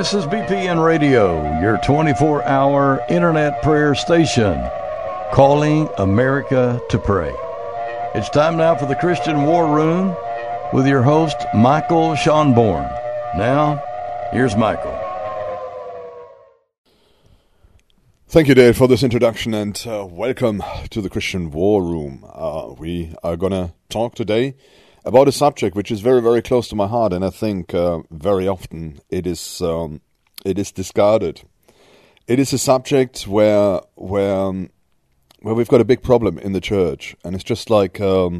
This is BPN Radio, your 24-hour internet prayer station, calling America to pray. It's time now for the Christian War Room with your host, Michael Schonborn. Now, here's Michael. Thank you, Dave, for this introduction, and welcome to the Christian War Room. We are going to talk today about a subject which is very, very close to my heart, and I think very often it is discarded. It is a subject where we've got a big problem in the church, and it's just like let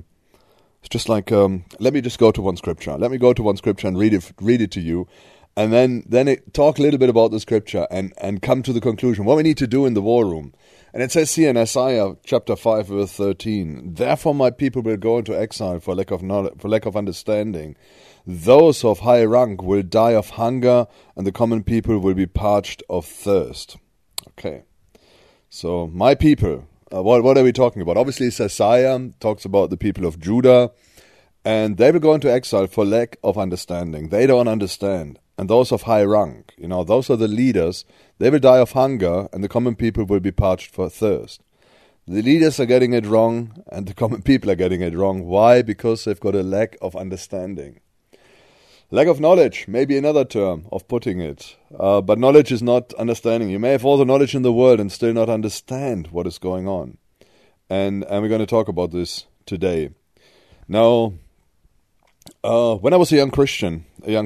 me just go to one scripture. Let me go to one scripture and read it to you, and then talk a little bit about the scripture and come to the conclusion what we need to do in the war room. And it says here in Isaiah chapter 5 verse 13, "Therefore my people will go into exile for lack of knowledge, for lack of understanding. Those of high rank will die of hunger, and the common people will be parched of thirst." Okay, so my people, what are we talking about? Obviously it's Isaiah, talks about the people of Judah, and they will go into exile for lack of understanding. They don't understand. And those of high rank, those are the leaders, they will die of hunger, and the common people will be parched for thirst. The leaders are getting it wrong, and the common people are getting it wrong. Why? Because they've got a lack of understanding. Lack of knowledge may be another term of putting it, but knowledge is not understanding. You may have all the knowledge in the world and still not understand what is going on. And we're going to talk about this today. Now, when I was a young Christian,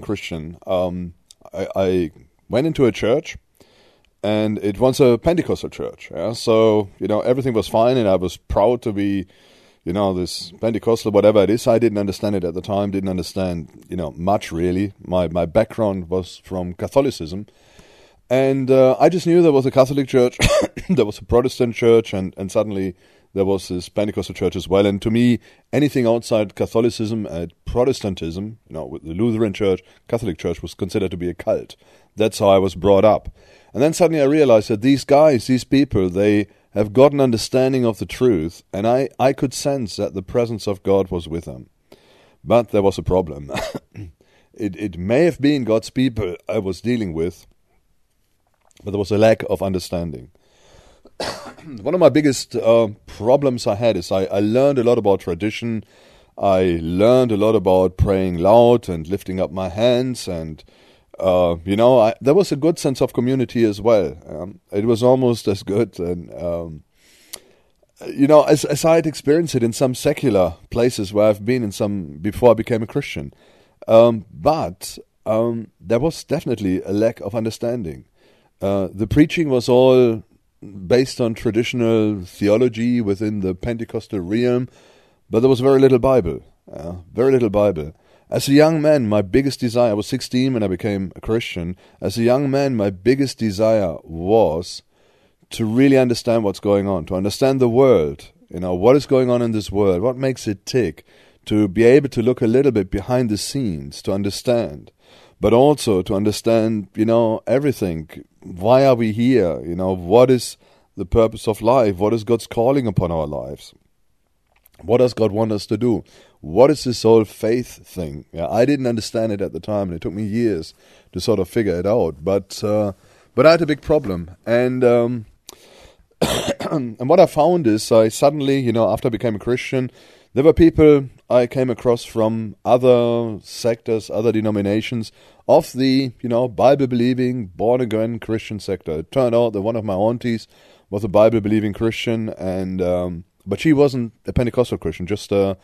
I went into a church, and it was a Pentecostal church. Yeah? So, everything was fine, and I was proud to be, this Pentecostal, whatever it is. I didn't understand it at the time, didn't understand, much really. My background was from Catholicism, and I just knew there was a Catholic church, there was a Protestant church, and suddenly there was this Pentecostal church as well. And to me, anything outside Catholicism and Protestantism, with the Lutheran church, Catholic church, was considered to be a cult. That's how I was brought up. And then suddenly I realized that these guys, these people, they have got an understanding of the truth, and I could sense that the presence of God was with them. But there was a problem. It may have been God's people I was dealing with, but there was a lack of understanding. One of my biggest problems I had is I learned a lot about tradition. I learned a lot about praying loud and lifting up my hands, and there was a good sense of community as well. It was almost as good, and as I had experienced it in some secular places where I've been in some before I became a Christian. But there was definitely a lack of understanding. The preaching was all based on traditional theology within the Pentecostal realm, but there was very little Bible. As a young man, my biggest desire, I was 16 when I became a Christian. As a young man, my biggest desire was to really understand what's going on, to understand the world, what is going on in this world, what makes it tick, to be able to look a little bit behind the scenes, to understand, but also to understand, everything. Why are we here? What is the purpose of life? What is God's calling upon our lives? What does God want us to do? What is this whole faith thing? Yeah, I didn't understand it at the time, and it took me years to sort of figure it out. But I had a big problem, and and what I found is I suddenly, after I became a Christian, there were people I came across from other sectors, other denominations of the, Bible-believing, born-again Christian sector. It turned out that one of my aunties was a Bible-believing Christian, and but she wasn't a Pentecostal Christian, just sort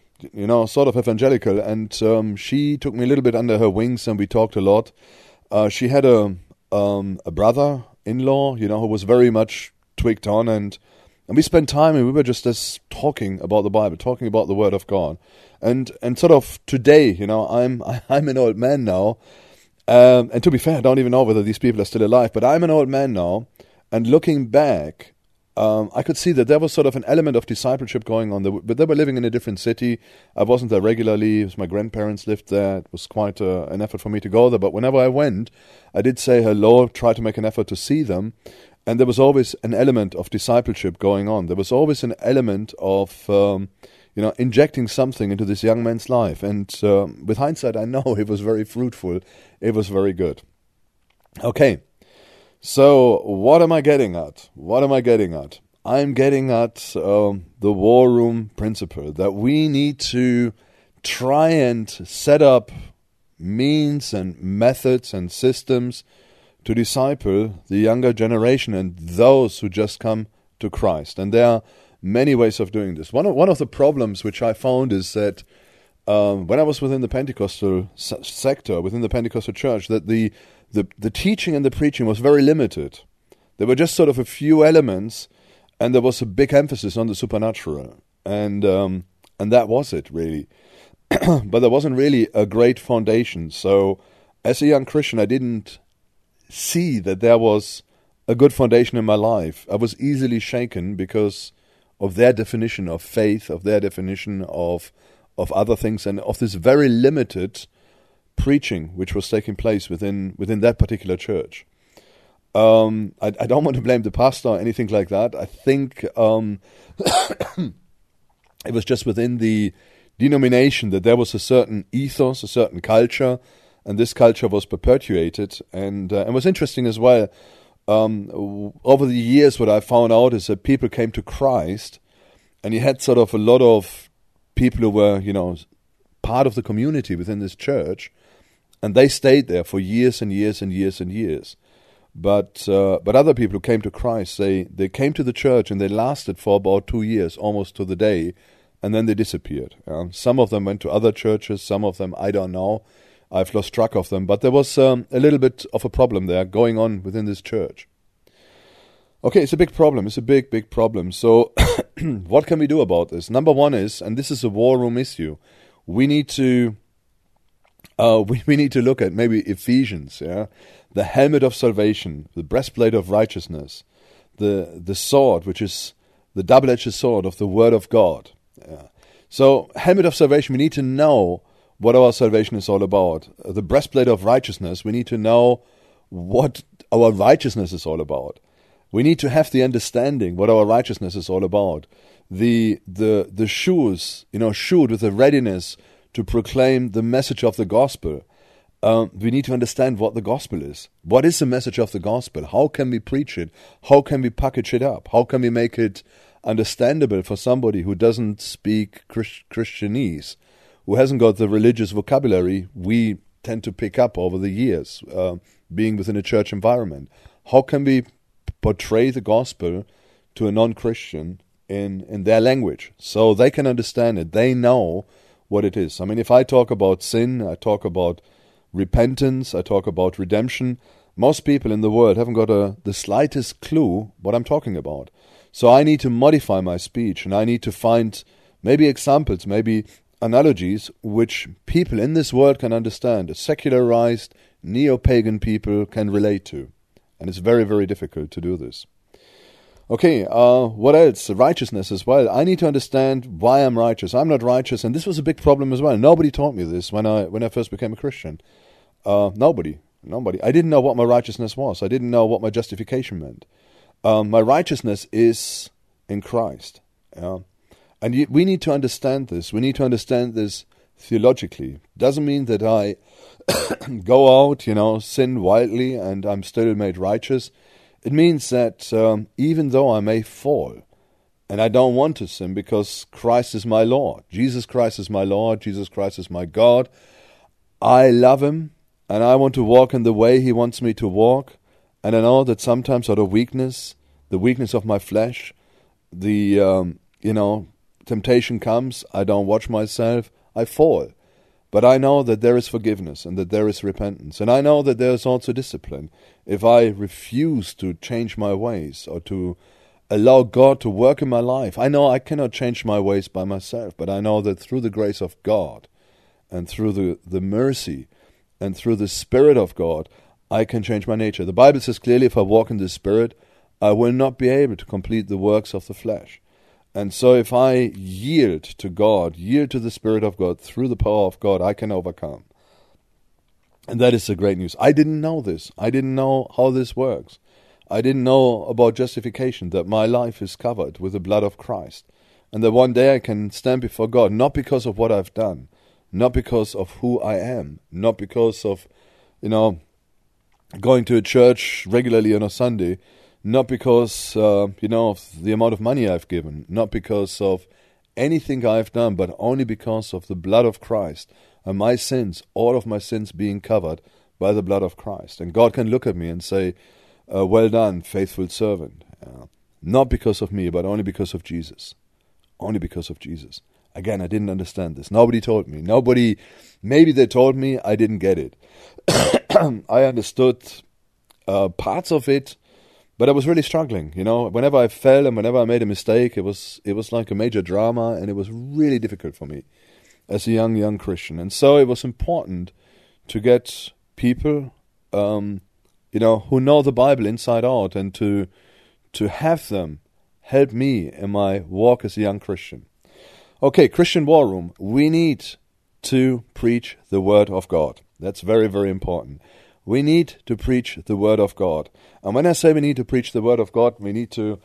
of evangelical. And she took me a little bit under her wings, and we talked a lot. She had a brother-in-law, who was very much tweaked on, and we spent time, and we were just talking about the Bible, talking about the Word of God. And sort of today, I'm an old man now, and to be fair, I don't even know whether these people are still alive, but I'm an old man now, and looking back, I could see that there was sort of an element of discipleship going on, but they were living in a different city. I wasn't there regularly. It was my grandparents lived there. It was quite an effort for me to go there, but whenever I went, I did say hello, try to make an effort to see them. And there was always an element of discipleship going on. There was always an element of, injecting something into this young man's life. And with hindsight, I know it was very fruitful. It was very good. Okay, so what am I getting at? What am I getting at? I'm getting at the war room principle, that we need to try and set up means and methods and systems to disciple the younger generation and those who just come to Christ. And there are many ways of doing this. One of the problems which I found is that when I was within the Pentecostal sector, within the Pentecostal church, that the teaching and the preaching was very limited. There were just sort of a few elements, and there was a big emphasis on the supernatural. And that was it, really. But there wasn't really a great foundation. So as a young Christian, I didn't see that there was a good foundation in my life. I was easily shaken because of their definition of faith, of their definition of other things, and of this very limited preaching which was taking place within that particular church. I don't want to blame the pastor or anything like that. I think it was just within the denomination that there was a certain ethos, a certain culture, and this culture was perpetuated. And it was interesting as well. Over the years, what I found out is that people came to Christ, and you had sort of a lot of people who were, part of the community within this church, and they stayed there for years and years and years and years. But other people who came to Christ, they came to the church and they lasted for about 2 years, almost to the day, and then they disappeared. Some of them went to other churches, some of them, I don't know. I've lost track of them, but there was a little bit of a problem there going on within this church. Okay, it's a big problem. It's a big, big problem. So what can we do about this? Number one is, and this is a war room issue, we need to look at maybe Ephesians, the helmet of salvation, the breastplate of righteousness, the sword, which is the double-edged sword of the Word of God. So, helmet of salvation, we need to know what our salvation is all about. The breastplate of righteousness, we need to know what our righteousness is all about. We need to have the understanding what our righteousness is all about. The shoes, shoed with the readiness to proclaim the message of the gospel. We need to understand what the gospel is. What is the message of the gospel? How can we preach it? How can we package it up? How can we make it understandable for somebody who doesn't speak Christianese, who hasn't got the religious vocabulary we tend to pick up over the years, being within a church environment? How can we portray the gospel to a non-Christian in their language so they can understand it? They know what it is. I mean, if I talk about sin, I talk about repentance, I talk about redemption, most people in the world haven't got the slightest clue what I'm talking about. So I need to modify my speech, and I need to find maybe examples, maybe analogies which people in this world can understand, a secularized, neo-pagan people can relate to. And it's very, very difficult to do this. Okay, what else? Righteousness as well. I need to understand why I'm righteous. I'm not righteous, and this was a big problem as well. Nobody taught me this when I first became a Christian. Nobody. I didn't know what my righteousness was. I didn't know what my justification meant. My righteousness is in Christ. And we need to understand this. We need to understand this theologically. Doesn't mean that I go out, sin wildly, and I'm still made righteous. It means that even though I may fall, and I don't want to sin because Christ is my Lord, Jesus Christ is my Lord, Jesus Christ is my God, I love Him, and I want to walk in the way He wants me to walk, and I know that sometimes out of weakness, the weakness of my flesh, the, temptation comes, I don't watch myself, I fall. But I know that there is forgiveness and that there is repentance. And I know that there is also discipline. If I refuse to change my ways or to allow God to work in my life, I know I cannot change my ways by myself. But I know that through the grace of God and through the mercy and through the Spirit of God, I can change my nature. The Bible says clearly, if I walk in the Spirit, I will not be able to complete the works of the flesh. And so if I yield to God, yield to the Spirit of God, through the power of God, I can overcome. And that is the great news. I didn't know this. I didn't know how this works. I didn't know about justification, that my life is covered with the blood of Christ. And that one day I can stand before God, not because of what I've done, not because of who I am, not because of, going to a church regularly on a Sunday, not because, of the amount of money I've given, not because of anything I've done, but only because of the blood of Christ and my sins, all of my sins being covered by the blood of Christ. And God can look at me and say, well done, faithful servant. Not because of me, but only because of Jesus. Only because of Jesus. Again, I didn't understand this. Nobody told me. Maybe they told me, I didn't get it. I understood parts of it, but I was really struggling. Whenever I fell and whenever I made a mistake, it was like a major drama, and it was really difficult for me as a young Christian. And so it was important to get people, who know the Bible inside out, and to have them help me in my walk as a young Christian. Okay, Christian War Room. We need to preach the Word of God. That's very, very important. We need to preach the Word of God. And when I say we need to preach the Word of God, we need to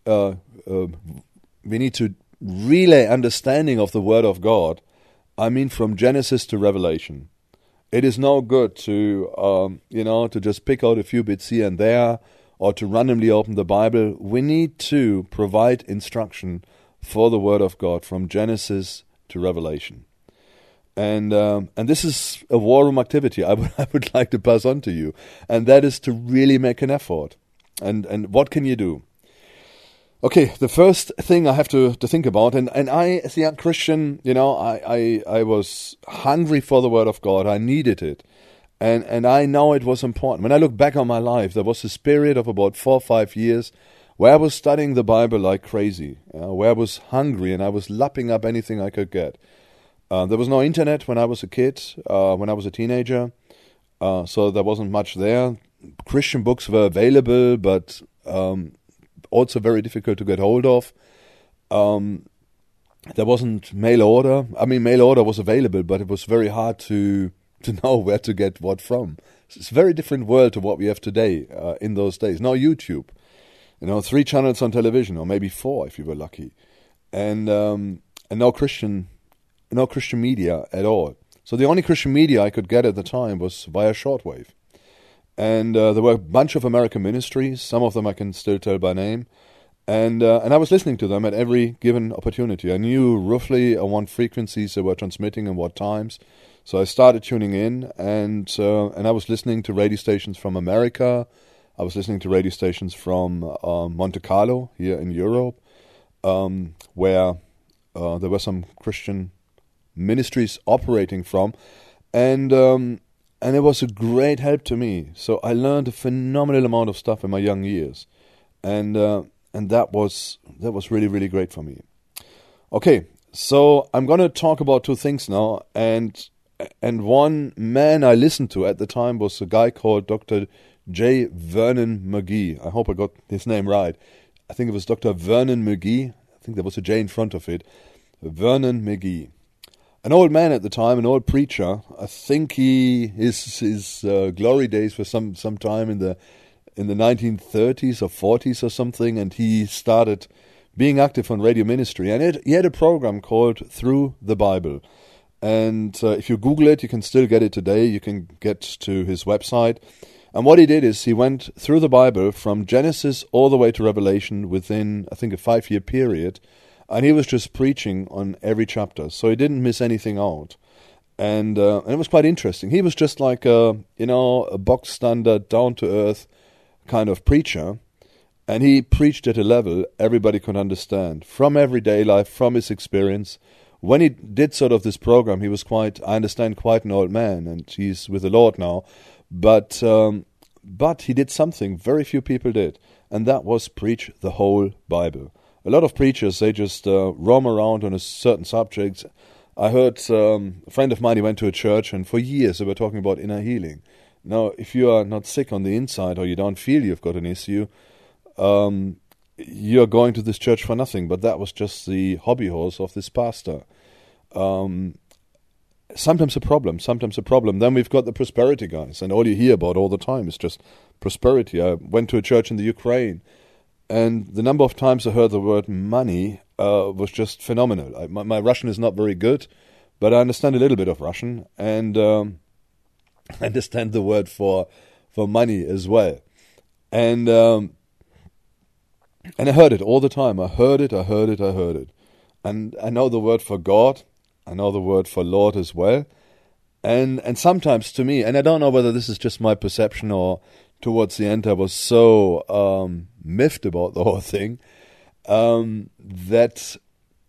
relay understanding of the Word of God. I mean, from Genesis to Revelation. It is no good to just pick out a few bits here and there, or to randomly open the Bible. We need to provide instruction for the Word of God from Genesis to Revelation. And this is a war room activity I would like to pass on to you. And that is to really make an effort. And what can you do? Okay, the first thing I have to think about, and I, as a young Christian, I was hungry for the Word of God. I needed it. And I know it was important. When I look back on my life, there was this period of about 4 or 5 years where I was studying the Bible like crazy, where I was hungry and I was lapping up anything I could get. There was no internet when I was a kid, when I was a teenager, so there wasn't much there. Christian books were available, but also very difficult to get hold of. There wasn't mail order. I mean, mail order was available, but it was very hard to know where to get what from. It's a very different world to what we have today in those days. No YouTube. 3 channels on television, or maybe 4 if you were lucky, and no Christian media at all. So the only Christian media I could get at the time was via shortwave, and there were a bunch of American ministries. Some of them I can still tell by name, and I was listening to them at every given opportunity. I knew roughly on what frequencies they were transmitting and what times. So I started tuning in, and I was listening to radio stations from America. I was listening to radio stations from Monte Carlo here in Europe, where there were some Christian ministries operating from, and it was a great help to me. So I learned a phenomenal amount of stuff in my young years, and that was really, really great for me. Okay, so I'm going to talk about 2 things now, and one man I listened to at the time was a guy called Dr. J. Vernon McGee. I hope I got his name right. I think it was Dr. Vernon McGee. I think there was a J in front of it. Vernon McGee. An old man at the time, an old preacher. I think his glory days were some time in the 1930s or 40s or something, and he started being active on radio ministry. And he had a program called Through the Bible. And if you Google it, you can still get it today. You can get to his website. And what he did is he went through the Bible from Genesis all the way to Revelation within, I think, a 5-year period. And he was just preaching on every chapter. So he didn't miss anything out. And it was quite interesting. He was just like a box standard, down-to-earth kind of preacher. And he preached at a level everybody could understand, from everyday life, from his experience. When he did sort of this program, he was quite an old man, and he's with the Lord now. But he did something very few people did, and that was preach the whole Bible. A lot of preachers, they just roam around on a certain subject. I heard a friend of mine, he went to a church, and for years they were talking about inner healing. Now, if you are not sick on the inside, or you don't feel you've got an issue, you're going to this church for nothing. But that was just the hobby horse of this pastor. Sometimes a problem. Then we've got the prosperity guys, and all you hear about all the time is just prosperity. I went to a church in the Ukraine, and the number of times I heard the word money was just phenomenal. My Russian is not very good, but I understand a little bit of Russian, and I understand the word for for money as well. And I heard it all the time. I heard it. And I know the word for God. I know the word for Lord as well. And sometimes to me, and I don't know whether this is just my perception or towards the end I was so miffed about the whole thing, that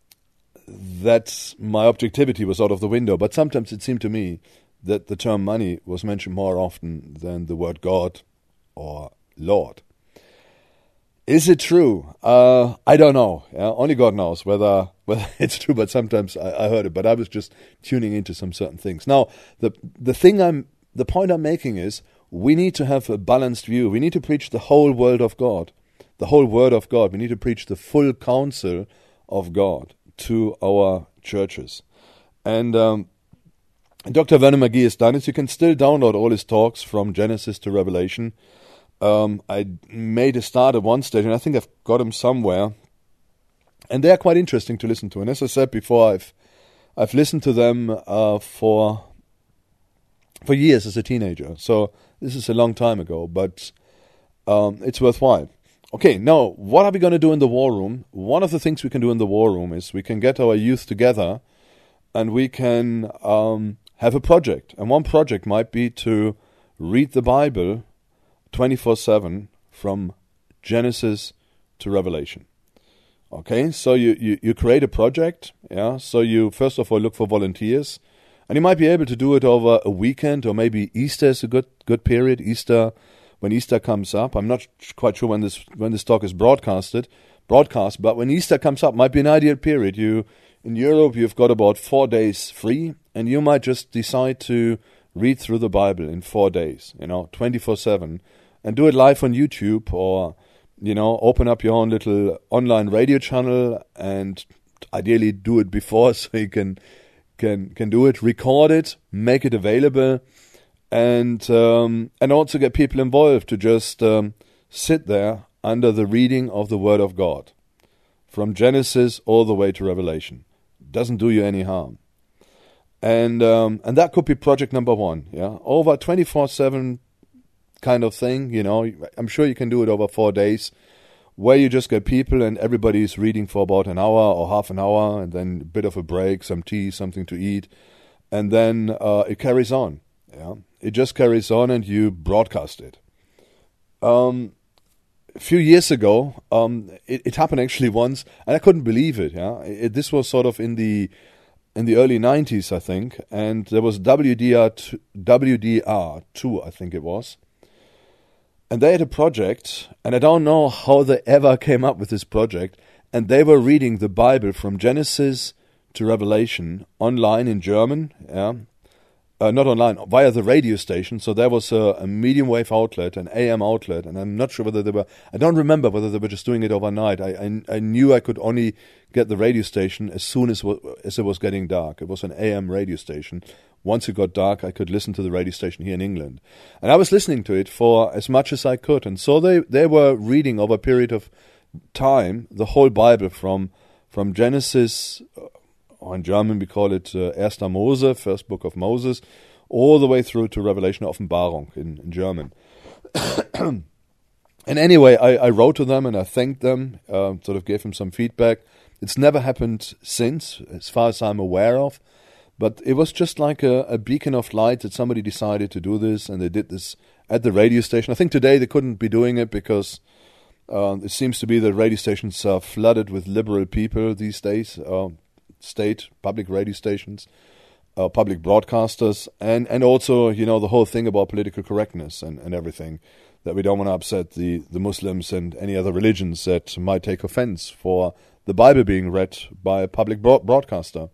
my objectivity was out of the window. But sometimes it seemed to me that the term money was mentioned more often than the word God or Lord. Is it true? I don't know. Yeah? Only God knows whether it's true, but sometimes I heard it. But I was just tuning into some certain things. Now, the point I'm making is we need to have a balanced view. We need to preach the whole word of God. The whole word of God. We need to preach the full counsel of God to our churches. And Dr. Werner McGee has done it. You can still download all his talks from Genesis to Revelation. I made a start at one stage, and I think I've got them somewhere. And they are quite interesting to listen to. And as I said before, I've listened to them for years as a teenager. So this is a long time ago, but it's worthwhile. Okay, now, what are we going to do in the war room? One of the things we can do in the war room is we can get our youth together and we can have a project. And one project might be to read the Bible 24/7 from Genesis to Revelation. Okay, so you create a project, yeah. So you first of all look for volunteers, and you might be able to do it over a weekend, or maybe Easter is a good period. When Easter comes up, I'm not quite sure when this talk is broadcast, but when Easter comes up, might be an ideal period. In Europe, you've got about 4 days free, and you might just decide to read through the Bible in 4 days, 24/7, and do it live on YouTube, or open up your own little online radio channel, and ideally do it before so you can do it, record it, make it available, and also get people involved to just sit there under the reading of the Word of God from Genesis all the way to Revelation. Doesn't do you any harm. And that could be project number one, yeah, over 24/7 kind of thing. I'm sure you can do it over 4 days, where you just get people and everybody's reading for about an hour or half an hour, and then a bit of a break, some tea, something to eat, and then it carries on. Yeah, it just carries on, and you broadcast it. A few years ago, it happened actually once, and I couldn't believe it. Yeah, this was sort of in the early 90s, I think, and there was WDR2, I think it was. And they had a project, and I don't know how they ever came up with this project, and they were reading the Bible from Genesis to Revelation online in German, yeah. Not online, via the radio station. So there was a medium wave outlet, an AM outlet, and I'm not sure whether I don't remember whether they were just doing it overnight. I knew I could only get the radio station as soon as it was getting dark. It was an AM radio station. Once it got dark, I could listen to the radio station here in England. And I was listening to it for as much as I could. And so they were reading over a period of time the whole Bible from Genesis, or in German we call it Erster Mose, first book of Moses, all the way through to Revelation, Offenbarung in German. And anyway, I wrote to them and I thanked them, sort of gave them some feedback. It's never happened since, as far as I'm aware of, but it was just like a beacon of light that somebody decided to do this, and they did this at the radio station. I think today they couldn't be doing it because it seems to be that radio stations are flooded with liberal people these days, state, public radio stations, public broadcasters, and also, the whole thing about political correctness and everything, that we don't want to upset the Muslims and any other religions that might take offense for the Bible being read by a public broadcaster.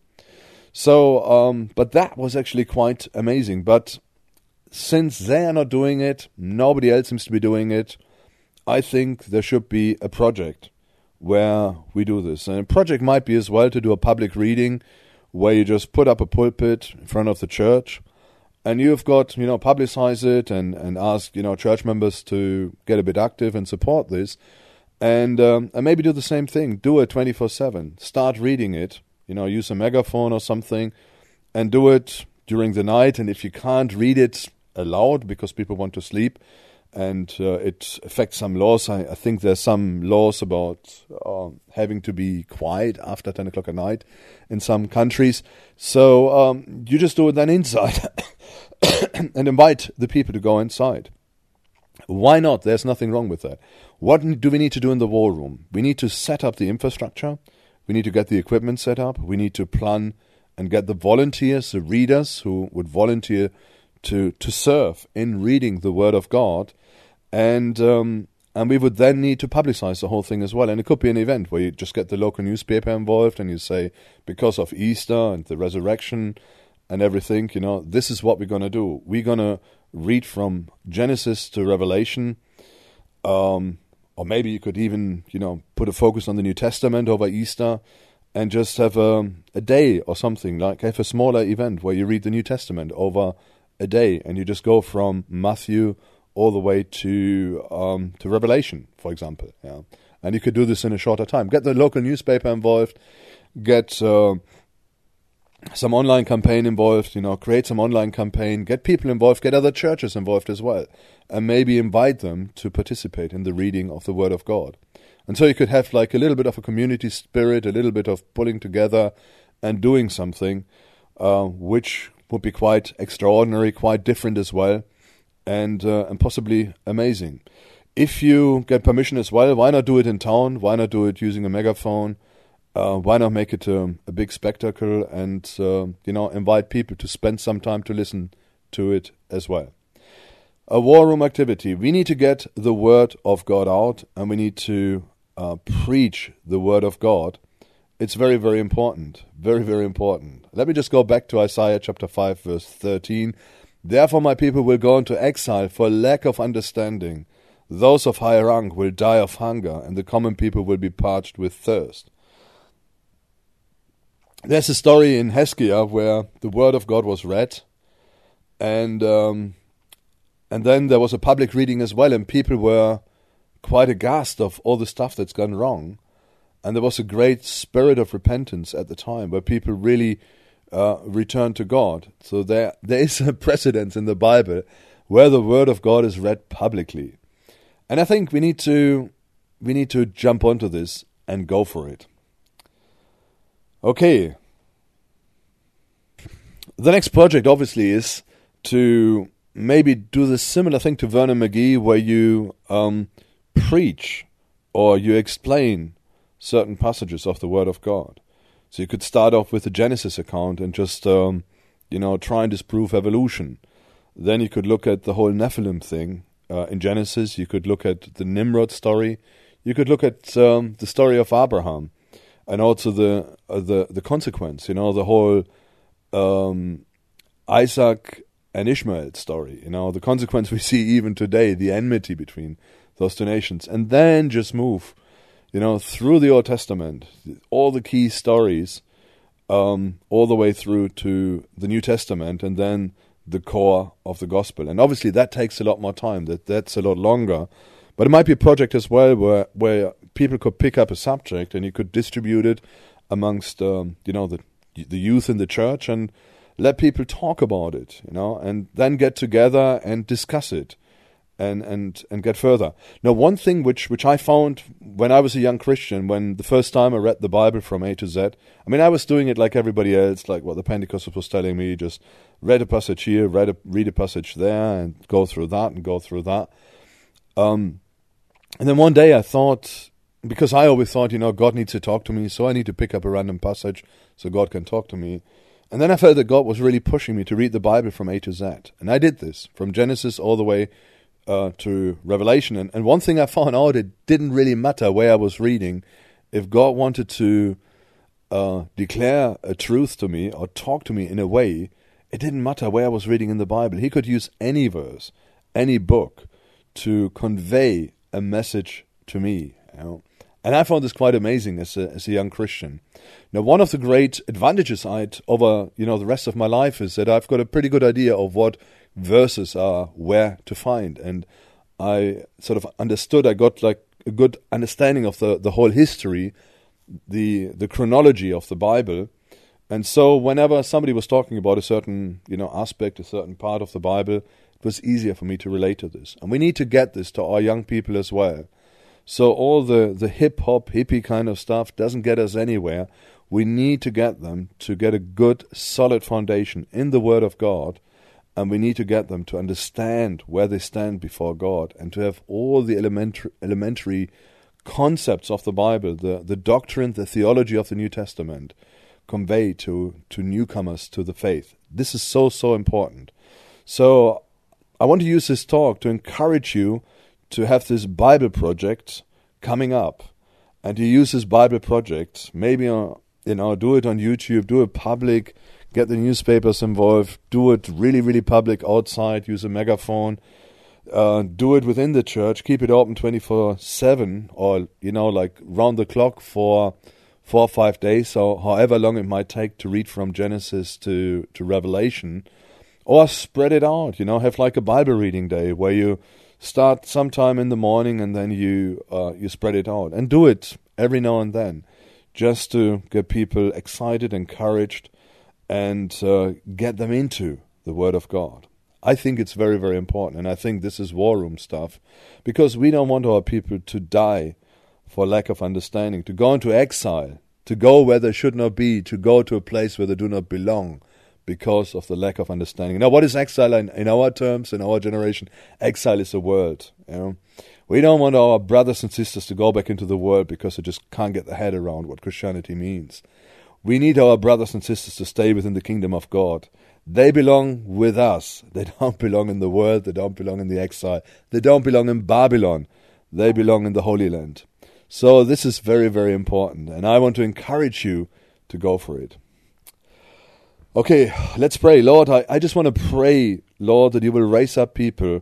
So, but that was actually quite amazing. But since they are not doing it, nobody else seems to be doing it, I think there should be a project where we do this. And a project might be as well to do a public reading where you just put up a pulpit in front of the church and you've got, publicize it and ask, church members to get a bit active and support this. And maybe do the same thing. Do it 24/7. Start reading it. Use a megaphone or something and do it during the night. And if you can't read it allowed because people want to sleep, and it affects some laws. I think there's some laws about having to be quiet after 10 o'clock at night in some countries. So you just do it then inside and invite the people to go inside. Why not? There's nothing wrong with that. What do we need to do in the war room? We need to set up the infrastructure. We need to get the equipment set up. We need to plan and get the volunteers, the readers who would volunteer to serve in reading the Word of God. And we would then need to publicize the whole thing as well. And it could be an event where you just get the local newspaper involved and you say, because of Easter and the resurrection and everything, this is what we're going to do. We're going to read from Genesis to Revelation. Or maybe you could even, put a focus on the New Testament over Easter and just have a day or something, like have a smaller event where you read the New Testament over a day and you just go from Matthew all the way to Revelation, for example. Yeah. And you could do this in a shorter time. Get the local newspaper involved, get some online campaign involved, create some online campaign, get people involved, get other churches involved as well, and maybe invite them to participate in the reading of the Word of God. And so you could have like a little bit of a community spirit, a little bit of pulling together and doing something, which would be quite extraordinary, quite different as well, and possibly amazing. If you get permission as well, why not do it in town? Why not do it using a megaphone? Why not make it a big spectacle and invite people to spend some time to listen to it as well? A war room activity. We need to get the Word of God out, and we need to preach the Word of God. It's very, very important. Very, very important. Let me just go back to Isaiah chapter 5, verse 13. Therefore my people will go into exile for lack of understanding. Those of high rank will die of hunger, and the common people will be parched with thirst. There's a story in Heskia where the Word of God was read, and then there was a public reading as well, and people were quite aghast of all the stuff that's gone wrong. And there was a great spirit of repentance at the time where people really returned to God. So there is a precedence in the Bible where the Word of God is read publicly. And I think we need to jump onto this and go for it. Okay. The next project obviously is to maybe do the similar thing to Vernon McGee, where you preach or you explain certain passages of the Word of God. So you could start off with the Genesis account and just try and disprove evolution. Then you could look at the whole Nephilim thing in Genesis. You could look at the Nimrod story. You could look at the story of Abraham, and also the consequence. The whole Isaac and Ishmael story. The consequence we see even today, the enmity between those two nations, and then just move, through the Old Testament, all the key stories, all the way through to the New Testament, and then the core of the gospel. And obviously that takes a lot more time. That's a lot longer. But it might be a project as well where people could pick up a subject and you could distribute it amongst the youth in the church and let people talk about it, and then get together and discuss it and get further. Now, one thing which I found when I was a young Christian, when the first time I read the Bible from A to Z, I was doing it like everybody else, like what the Pentecostals was telling me, just read a passage here, read a passage there, and go through that and go through that. And then one day I thought, because I always thought, God needs to talk to me, so I need to pick up a random passage so God can talk to me. And then I felt that God was really pushing me to read the Bible from A to Z. And I did this, from Genesis all the way to Revelation. And one thing I found out, it didn't really matter where I was reading. If God wanted to declare a truth to me or talk to me in a way, it didn't matter where I was reading in the Bible. He could use any verse, any book to convey a message to me. And I found this quite amazing as a young Christian. Now, one of the great advantages I had over the rest of my life is that I've got a pretty good idea of what verses are where to find, and I sort of understood. I got like a good understanding of the whole history, the chronology of the Bible, and so whenever somebody was talking about a certain aspect, a certain part of the Bible, it was easier for me to relate to this. And we need to get this to our young people as well. So all the hip-hop, hippie kind of stuff doesn't get us anywhere. We need to get them to get a good, solid foundation in the Word of God, and we need to get them to understand where they stand before God and to have all the elementary concepts of the Bible, the doctrine, the theology of the New Testament, conveyed to newcomers to the faith. This is so, so important. So I want to use this talk to encourage you to have this Bible project coming up, and to use this Bible project, maybe do it on YouTube, do it public, get the newspapers involved, do it really, really public outside, use a megaphone, do it within the church, keep it open 24/7, or like round the clock for 4 or 5 days, or however long it might take to read from Genesis to Revelation, or spread it out. Have like a Bible reading day where you start sometime in the morning and then you spread it out, and do it every now and then, just to get people excited, encouraged, and get them into the Word of God. I think it's very, very important, and I think this is war room stuff, because we don't want our people to die for lack of understanding, to go into exile, to go where they should not be, to go to a place where they do not belong, because of the lack of understanding. Now, what is exile in our terms, in our generation? Exile is the world. We don't want our brothers and sisters to go back into the world because they just can't get their head around what Christianity means. We need our brothers and sisters to stay within the kingdom of God. They belong with us. They don't belong in the world. They don't belong in the exile. They don't belong in Babylon. They belong in the Holy Land. So this is very, very important, and I want to encourage you to go for it. Okay, let's pray. Lord, I just want to pray, Lord, that you will raise up people,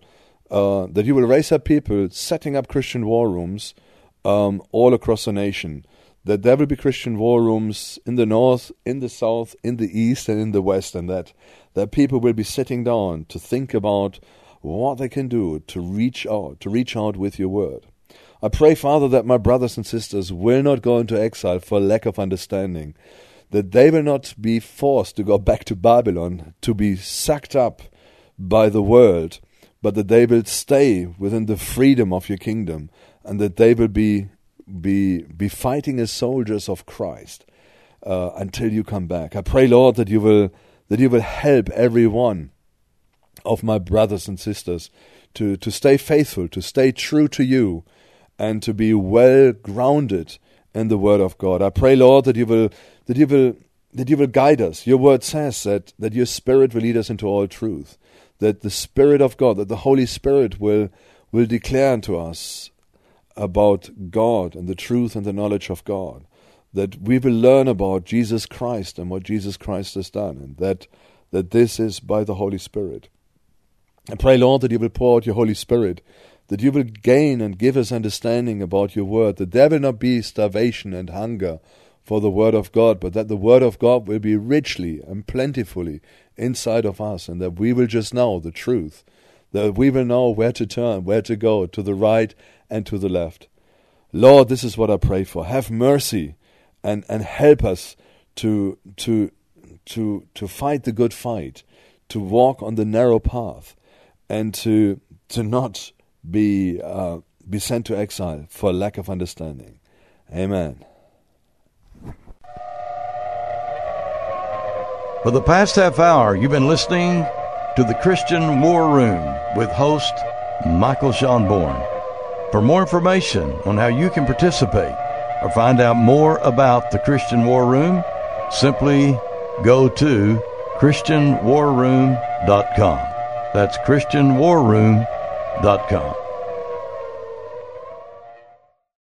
setting up Christian war rooms all across the nation, that there will be Christian war rooms in the north, in the south, in the east, and in the west, and that people will be sitting down to think about what they can do to reach out with your word. I pray, Father, that my brothers and sisters will not go into exile for lack of understanding, that they will not be forced to go back to Babylon, to be sucked up by the world, but that they will stay within the freedom of your kingdom, and that they will be fighting as soldiers of Christ until you come back. I pray, Lord, that you will help every one of my brothers and sisters to stay faithful, to stay true to you, and to be well grounded in the Word of God. I pray, Lord, that you will guide us. Your Word says that your Spirit will lead us into all truth, that the Spirit of God, that the Holy Spirit will declare unto us about God and the truth and the knowledge of God, that we will learn about Jesus Christ and what Jesus Christ has done, and that this is by the Holy Spirit. I pray, Lord, that you will pour out your Holy Spirit, that you will gain and give us understanding about your word, that there will not be starvation and hunger for the word of God, but that the word of God will be richly and plentifully inside of us, and that we will just know the truth, that we will know where to turn, where to go, to the right and to the left. Lord, this is what I pray for. Have mercy and help us to fight the good fight, to walk on the narrow path, and to not be sent to exile for lack of understanding. Amen. For the past half hour, you've been listening to the Christian War Room with host Michael Schonborn. For more information on how you can participate or find out more about the Christian War Room, simply go to ChristianWarRoom.com. That's ChristianWarRoom.com.